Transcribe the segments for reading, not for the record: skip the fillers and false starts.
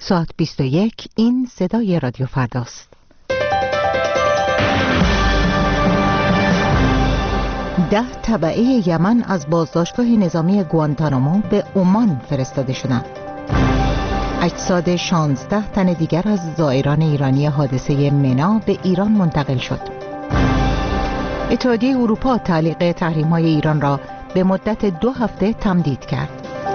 ساعت 21 این صدای رادیو فرداست. 10 تبعه یمن از بازداشتگاه نظامی گوانتانامو به عمان فرستاده شدند. اجساد 16 تن دیگر از زائران ایرانی حادثه منا به ایران منتقل شد. اتحادیه اروپا تعلیق تحریم‌های ایران را به مدت 2 هفته تمدید کرد.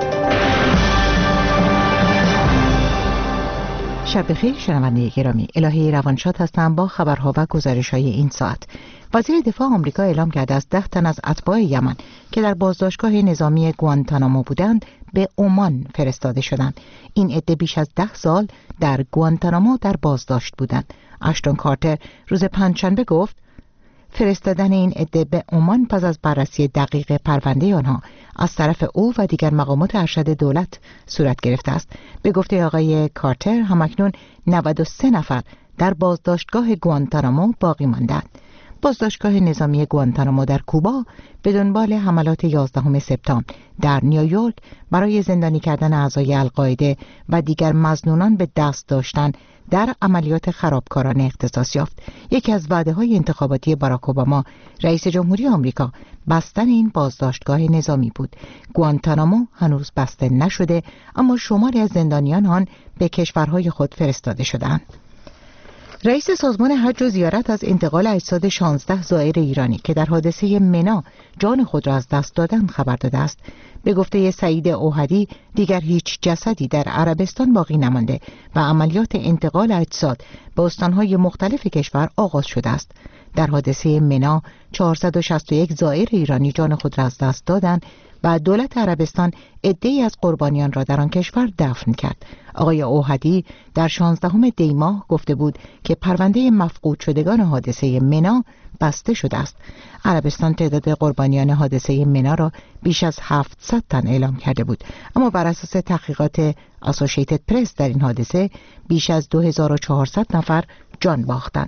شب بخیر شنونده گرامی، الهی روانشاد هستم با خبرها و گزارش‌های این ساعت. وزیر دفاع آمریکا اعلام کرده است 10 تن از اتباع یمن که در بازداشتگاه نظامی گوانتانامو بودند به عمان فرستاده شدند. این عده بیش از 10 سال در گوانتانامو در بازداشت بودند. اشتون کارتر روز پنجشنبه گفت فرستادن این عده به عمان پس از بررسی دقیق پرونده آنها از طرف او و دیگر مقامات ارشد دولت صورت گرفته است. به گفته آقای کارتر همکنون 93 نفر در بازداشتگاه گوانتانامو باقی ماندند. بازداشتگاه نظامی گوانتانامو در کوبا به دنبال حملات 11 سپتامبر در نیویورک برای زندانی کردن اعضای القاعده و دیگر مظنونان به دست داشتن در عملیات خرابکارانه اختصاص یافت. یکی از وعده‌های انتخاباتی باراک اوباما رئیس جمهوری آمریکا بستن این بازداشتگاه نظامی بود. گوانتانامو هنوز بسته نشده، اما شماری از زندانیان آن به کشورهای خود فرستاده شدند. رئیس سازمان حج و زیارت از انتقال اجساد 16 زائر ایرانی که در حادثه منا جان خود را از دست دادند خبر داده است. به گفته سعید اوحدی دیگر هیچ جسدی در عربستان باقی نمانده و عملیات انتقال اجساد به استانهای مختلف کشور آغاز شده است. در حادثه منا 461 زائر ایرانی جان خود را از دست دادند و دولت عربستان عده‌ای از قربانیان را در آن کشور دفن کرد. آقای اوحدی در 16 دی ماه گفته بود که پرونده مفقود شدگان حادثه منا بسته شده است. عربستان تعداد قربانیان حادثه منا را بیش از 700 تن اعلام کرده بود، اما بر اساس تحقیقات اسوسییتد پرس در این حادثه بیش از 2400 نفر جان باختند.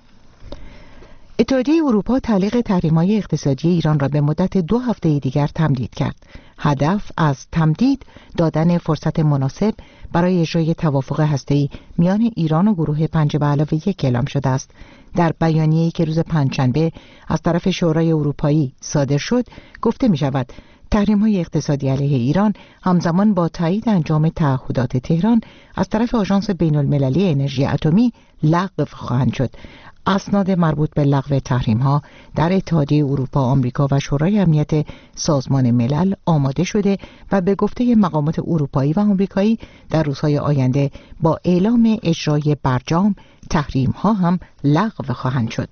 اتحادیه اروپا تعلیق تحریم‌های اقتصادی ایران را به مدت 2 هفته دیگر تمدید کرد. هدف از تمدید دادن فرصت مناسب برای اجرای توافق هسته‌ای میان ایران و گروه 5+1 اعلام شده است. در بیانیه‌ای که روز پنجشنبه از طرف شورای اروپایی صادر شد، گفته می‌شود تحریم‌های اقتصادی علیه ایران همزمان با تایید انجام تعهدات تهران از طرف آژانس بین‌المللی انرژی اتمی لغو خواهند شد. اسناد مربوط به لغو تحریم‌ها در اتحادیه اروپا، آمریکا و شورای امنیت سازمان ملل آماده شده و به گفته مقامات اروپایی و آمریکایی در روزهای آینده با اعلام اجرای برجام تحریم‌ها هم لغو خواهند شد.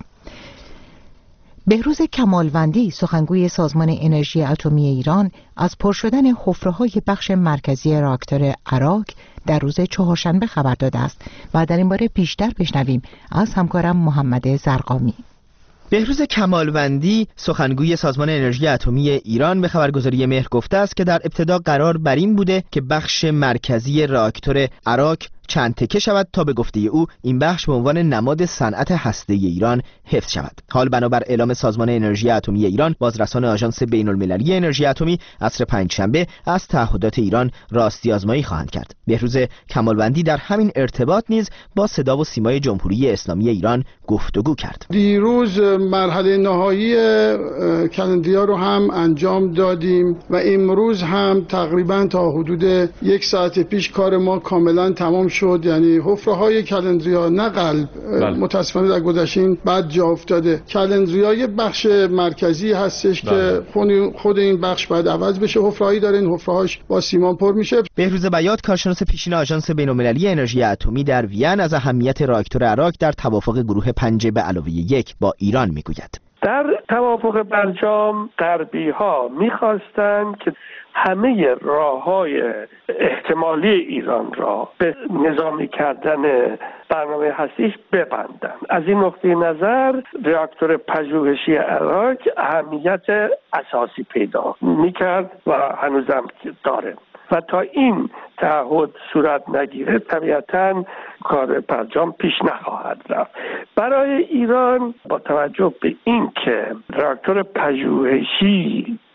بهروز کمالوندی سخنگوی سازمان انرژی اتمی ایران از پر شدن حفره‌های بخش مرکزی راکتور اراک در روز چهارشنبه خبر داده است و در این باره بیشتر بشنویم از همکارم محمد زرقامی. بهروز کمالوندی سخنگوی سازمان انرژی اتمی ایران به خبرگزاری مهر گفته است که در ابتدا قرار بر این بوده که بخش مرکزی راکتور اراک چند تکه شود تا به گفته او این بخش به عنوان نماد صنعت هسته‌ای ایران حفظ شود. حال بنابر اعلام سازمان انرژی اتمی ایران، بازرسان آژانس بین‌المللی انرژی اتمی عصر پنجشنبه از تعهدات ایران راستی آزمایی خواهند کرد. بهروز کمالوندی در همین ارتباط نیز با صدا و سیمای جمهوری اسلامی ایران گفتگو کرد. دیروز مرحله نهایی کلندریا رو هم انجام دادیم و امروز هم تقریبا تا حدود 1 ساعت پیش کار ما کاملا تمام شد. یعنی حفره‌های کلندریا نه قلب متاسفانه در گذشته بعد جا افتاده. کلندریا یه بخش مرکزی هستش که خود این بخش باید عوض بشه. حفره‌ای داره، این حفره‌هاش با سیمان پر میشه. بهروز بیات کارشناس پیشین آژانس بین‌المللی انرژی اتمی در وین از اهمیت راکتور اراک در توافق گروه 5+1 با ایران میگوید. در توافق برجام غربی‌ها می‌خواستند که همه راه‌های احتمالی ایران را به نظامی کردن برنامه هستیش ببندند. از این نقطه نظر راکتور پژوهشی اراک اهمیت اساسی پیدا می‌کرد و هنوزم داره و تا این تعهد صورت نگیره طبیعتاً کار برجام پیش نخواهد رفت. برای ایران با توجه به این که راکتور پژوهشی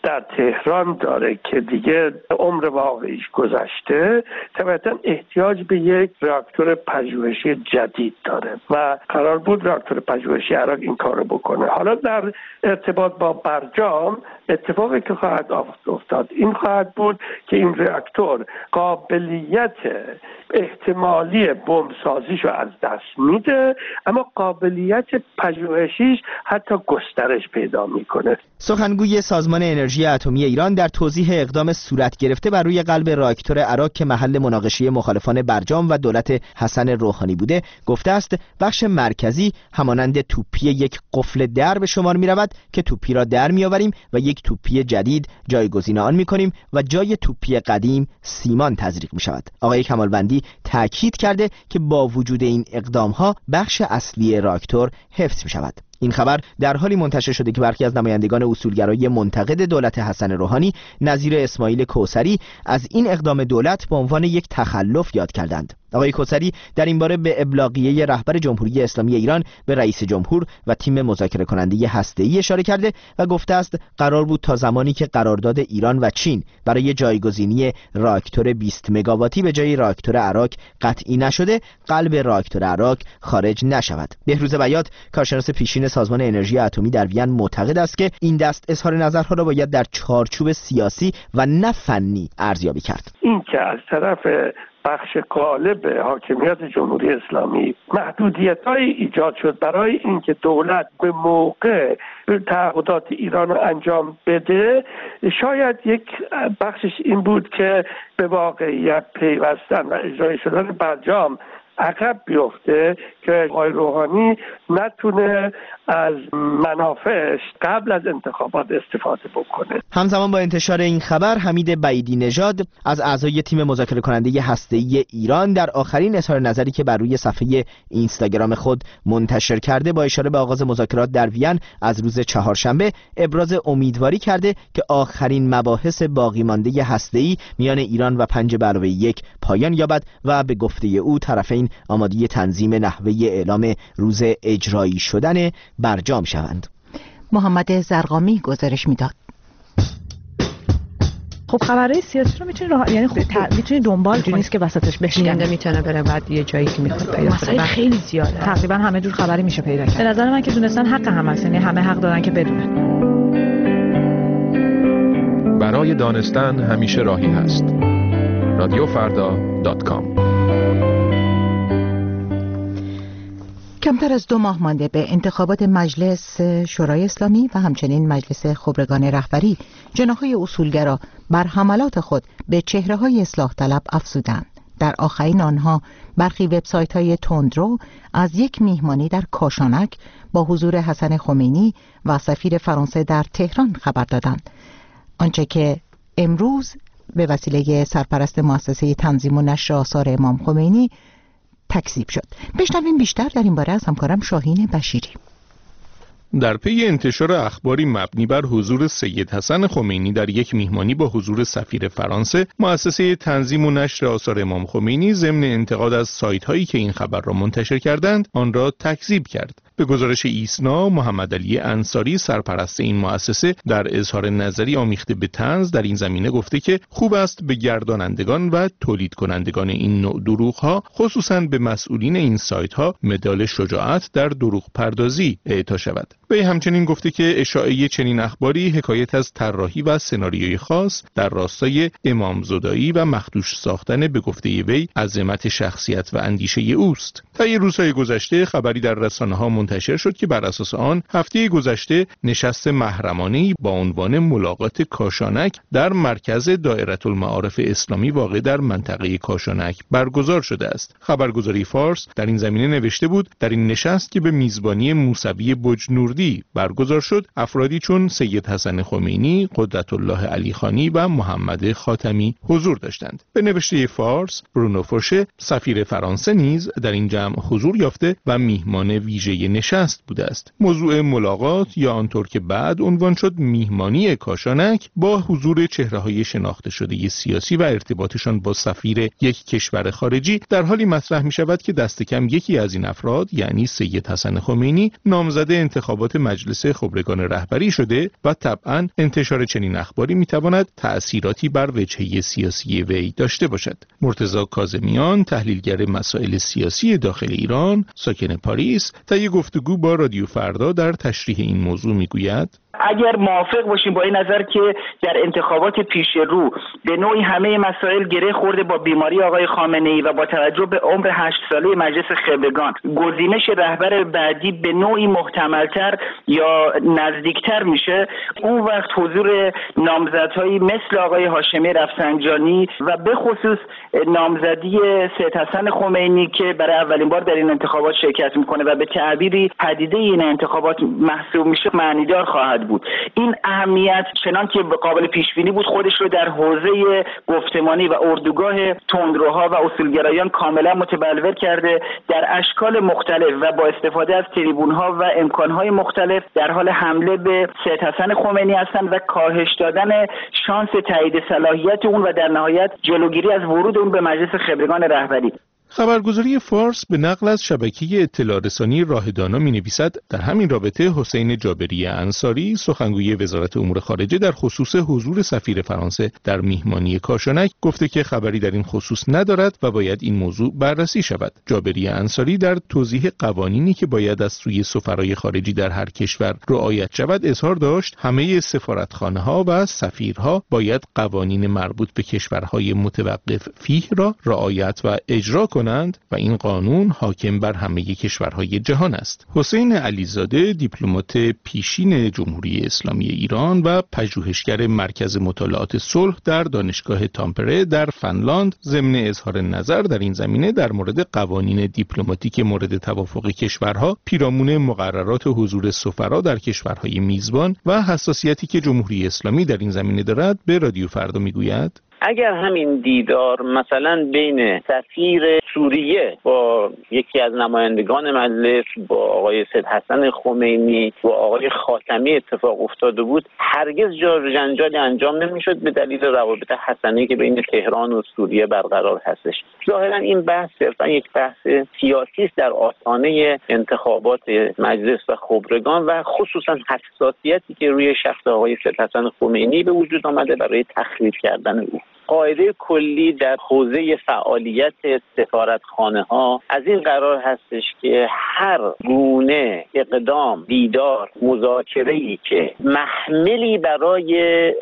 در تهران داره که دیگه عمر واقعیش گذشته، طبعا احتیاج به یک راکتور پژوهشی جدید داره و قرار بود راکتور پژوهشی عراق این کارو بکنه. حالا در ارتباط با برجام اتفاقی که خواهد افتاد این خواهد بود که این راکتور قابلیت احتمالی بمبسازیشو از دست میده، اما قابلیت پژوهشیش حتی گسترش پیدا میکنه. سخنگوی سازمان انرژی اتمی ایران در توضیح اقدام صورت گرفته بر روی قلب راکتور عراق که محل مناقشه مخالفان برجام و دولت حسن روحانی بوده گفته است بخش مرکزی همانند توپی یک قفل در به شمار می رود که توپی را در می آوریم و یک توپی جدید جایگزین آن می کنیم و جای توپی قدیم سیمان تزریق می شود. آقای کمالوندی تاکید کرده که با وجود این اقدام ها بخش اصلی راکتور حفظ می شود. این خبر در حالی منتشر شده که برخی از نمایندگان اصولگرای منتقد دولت حسن روحانی نظیر اسماعیل کوثری از این اقدام دولت به عنوان یک تخلف یاد کردند. آقای کوثری در این باره به ابلاغیه رهبر جمهوری اسلامی ایران به رئیس جمهور و تیم مذاکره کننده هسته‌ای اشاره کرده و گفته است قرار بود تا زمانی که قرارداد ایران و چین برای جایگزینی راکتور 20 مگاواتی به جای راکتور عراق قطعی نشده، قلب راکتور عراق خارج نشود. بهروز بیات کارشناس پیشین سازمان انرژی اتمی در وین معتقد است که این دست اظهار نظرها را باید در چارچوب سیاسی و نه فنی ارزیابی کرد. این که از طرف بخش غالب حاکمیت جمهوری اسلامی محدودیت‌های ایجاد شد برای اینکه دولت به موقع تعهدات ایران رو انجام بده، شاید یک بخشش این بود که به واقعیت پیوستن و اجرای شدن برجام عقب بیفته که آقای روحانی نتونه از منافعش قبل از انتخابات استفاده بکنه. همزمان با انتشار این خبر حمید بعیدی نژاد از اعضای تیم مذاکره کننده هسته‌ای ایران در آخرین اظهار نظری که بر روی صفحه اینستاگرام خود منتشر کرده با اشاره به آغاز مذاکرات در وین از روز چهارشنبه ابراز امیدواری کرده که آخرین مباحث باقی مانده هسته‌ای میان ایران و 5+1 پایان یابد و به گفته او طرفین آماده تنظیم نحوه اعلام روز اجرایی شدن برجام شوند. محمد زرقامی گزارش میداد. خب خبرهای سیاسی رو میتونی دنبال کنی، نیست که وسطش بشکنه، میتونه بره بعد یه جایی که میخواد پیدا کنه. مسائل خیلی زیاده، تقریبا همه جور خبری میشه پیدا کرد. به نظر من که دونستن حق همه است، یعنی همه حق دارن که بدونن. برای دانستن همیشه راهی هست. رادیوفردا.com. کمتر از 2 ماه مانده به انتخابات مجلس شورای اسلامی و همچنین مجلس خبرگان رهبری، جناح‌های اصولگرا بر حملات خود به چهره‌های اصلاح طلب افزودند. در آخرین آنها برخی وبسایت‌های تندرو از یک میهمانی در کاشانک با حضور حسن خمینی و سفیر فرانسه در تهران خبر دادند. آنچه که امروز به وسیله سرپرست مؤسسه تنظیم و نشر آثار امام خمینی تکذیب شد. بشنویم بیشتر در این باره از همکارم شاهین بشیری. در پی انتشار اخباری مبنی بر حضور سید حسن خمینی در یک میهمانی با حضور سفیر فرانسه، مؤسسه تنظیم و نشر آثار امام خمینی ضمن انتقاد از سایت‌هایی که این خبر را منتشر کردند، آن را تکذیب کرد. به گزارش ایسنا، محمد علی انصاری سرپرست این مؤسسه در اظهار نظری آمیخته به طنز در این زمینه گفته که خوب است به گردانندگان و تولید کنندگان این نوع دروغ‌ها، خصوصاً به مسئولین این سایت‌ها، مدال شجاعت در دروغ پردازی اعطا شود. وی همچنین گفته که اشاعه چنین اخباری حکایت از طراحی و سناریوی خاص در راستای امامزدایی و مخدوش ساختن به گفته وی عظمت شخصیت و اندیشه اوست. طی روزهای گذشته خبری در رسانه‌ها منتشر شد که بر اساس آن هفته گذشته نشست محرمانه‌ای با عنوان ملاقات کاشانک در مرکز دائره المعارف اسلامی واقع در منطقه کاشانک برگزار شده است. خبرگزاری فارس در این زمینه نوشته بود در این نشست که به میزبانی موسوی بجنوردی برگزار شد، افرادی چون سید حسن خمینی، قدرت الله علی خانی و محمد خاتمی حضور داشتند. به نوشته فارس، برونو فوشه سفیر فرانسه نیز در این جمع حضور یافته و میهمان ویژه نشست بوده است. موضوع ملاقات یا آنطور که بعد عنوان شد میهمانی کاشانک با حضور چهره‌های شناخته شده سیاسی و ارتباطشان با سفیر یک کشور خارجی در حالی مطرح می شود که دست کم یکی از این افراد یعنی سید حسن خمینی نامزد انتخابات مجلس خبرگان رهبری شده و طبعاً انتشار چنین اخباری می تواند تأثیراتی بر وجهه سیاسی وی داشته باشد. مرتضی کاظمیان، تحلیلگر مسائل سیاسی داخل ایران، ساکن پاریس، طی گفتگو با رادیو فردا در تشریح این موضوع میگوید: اگر موافق باشیم با این نظر که در انتخابات پیش رو به نوعی همه مسائل گره خورده با بیماری آقای خامنه‌ای و با توجه به عمر 8 ساله مجلس خبرگان گزینش رهبر بعدی به نوعی محتمل‌تر یا نزدیکتر میشه، اون وقت حضور نامزدهایی مثل آقای هاشمی رفسنجانی و به خصوص نامزدی سید حسن خمینی که برای اولین بار در این انتخابات شرکت میکنه و به تعبیری پدیده این انتخابات محسوب میشه معنیدار خواهد بود. این اهمیت چنان که قابل پیش بینی بود خودش رو در حوزه گفتمانی و اردوگاه تندروها و اصولگرایان کاملا متبلور کرده، در اشکال مختلف و با استفاده از تریبونها و امکانهای مختلف در حال حمله به سید حسن خمینی هستند و کاهش دادن شانس تایید صلاحیت اون و در نهایت جلوگیری از ورود اون به مجلس خبرگان رهبری. خبرگزاری فارس به نقل از شبکه اطلاع رسانی راه دانا می‌نویسد در همین رابطه حسین جابری انصاری سخنگوی وزارت امور خارجه در خصوص حضور سفیر فرانسه در میهمانی کاشانک گفته که خبری در این خصوص ندارد و باید این موضوع بررسی شود. جابری انصاری در توضیح قوانینی که باید از سوی سفرای خارجی در هر کشور رعایت شود اظهار داشت همه سفارتخانه‌ها و سفیرها باید قوانین مربوط به کشورهای متوقف فیه را رعایت و اجرا کنند و این قانون حاکم بر همه کشورهای جهان است. حسین علیزاده دیپلمات پیشین جمهوری اسلامی ایران و پژوهشگر مرکز مطالعات صلح در دانشگاه تامپره در فنلاند ضمن اظهار نظر در این زمینه در مورد قوانین دیپلماتیک مورد توافق کشورها پیرامون مقررات حضور سفرا در کشورهای میزبان و حساسیتی که جمهوری اسلامی در این زمینه دارد به رادیو فردا میگوید: اگر همین دیدار مثلا بین سفیر سوریه با یکی از نمایندگان مجلس با آقای سید حسن خمینی و آقای خاتمی اتفاق افتاده بود هرگز جنجالی انجام نمیشد به دلیل روابط حسنی که بین تهران و سوریه برقرار هستش. ظاهرا این بحث صرفا یک بحث سیاسی است در آستانه انتخابات مجلس و خبرگان و خصوصا حساسیتی که روی شخص آقای سید حسن خمینی به وجود آمده برای تخریب کردن او. قاعده کلی در حوزه فعالیت سفارتخانه‌ها از این قرار هستش که هر گونه اقدام، دیدار، مذاکره‌ای که محملی برای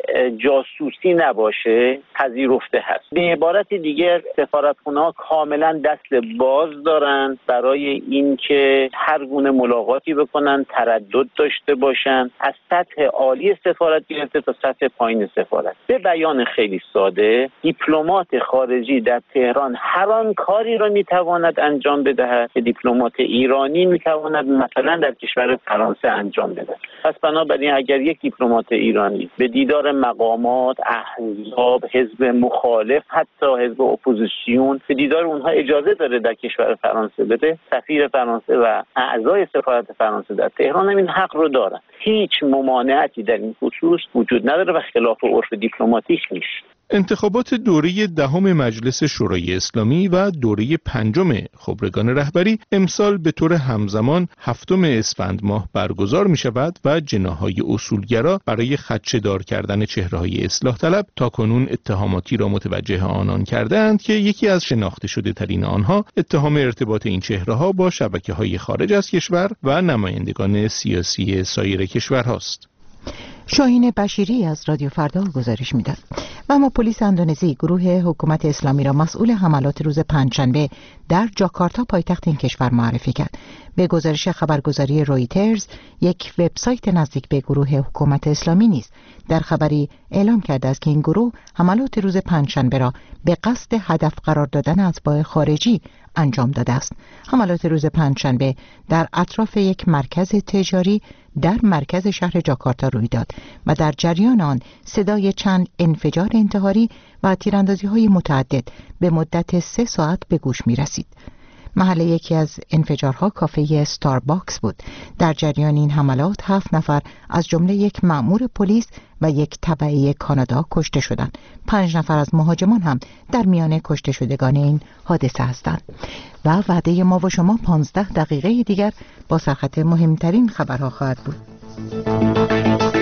جاسوسی نباشه پذیرفته هست. به عبارت دیگر سفارتخانه‌ها کاملا دست باز دارند برای اینکه هر گونه ملاقاتی بکنن، تردد داشته باشن، از سطح عالی سفارت گرفته تا سطح پایین سفارت. به بیان خیلی ساده دیپلمات خارجی در تهران هر آن کاری را میتواند انجام بدهد که دیپلمات ایرانی میتواند مثلا در کشور فرانسه انجام بدهد. پس بنابراین اگر یک دیپلمات ایرانی به دیدار مقامات، احزاب، حزب مخالف، حتی حزب اپوزیسیون به دیدار اونها اجازه داره در کشور فرانسه بده، سفیر فرانسه و اعضای سفارت فرانسه در تهران هم این حق رو دارن. هیچ ممانعتی در این خصوص وجود نداره و خلاف عرف دیپلماتیک نیست. انتخابات دوره دهم مجلس شورای اسلامی و دوره پنجم خبرگان رهبری امسال به طور همزمان 7 اسفند ماه برگزار می شود و جناح‌های اصولگرا برای خدشه‌دار کردن چهره‌های اصلاح طلب تاکنون اتهاماتی را متوجه آنان کردند که یکی از شناخته شده ترین آنها اتهام ارتباط این چهره‌ها با شبکه‌های خارج از کشور و نمایندگان سیاسی سایر کشورهاست. شاهین بشیری از رادیو فردا گزارش میداد. و اما پلیس اندونزی گروه حکومت اسلامی را مسئول حملات روز پنجشنبه در جاکارتا پایتخت این کشور معرفی کرد. به گزارش خبرگزاری رویترز، یک وبسایت نزدیک به گروه حکومت اسلامی نیز در خبری اعلام کرده است که این گروه حملات روز پنجشنبه را به قصد هدف قرار دادن اتباع خارجی انجام داده است. حملات روز پنجشنبه در اطراف یک مرکز تجاری در مرکز شهر جاکارتا روی داد و در جریان آن صدای چند انفجار انتحاری و تیراندازی‌های متعدد به مدت 3 ساعت به گوش می رسید. محل یکی از انفجارها کافه ستارباکس بود. در جریان این حملات 7 نفر از جمله یک مأمور پلیس و یک تبعی کانادا کشته شدند. 5 نفر از مهاجمان هم در میان کشته شدگان این حادثه هستند. و وعده ما و شما 15 دقیقه دیگر با سرخط مهمترین خبرها خواهد بود.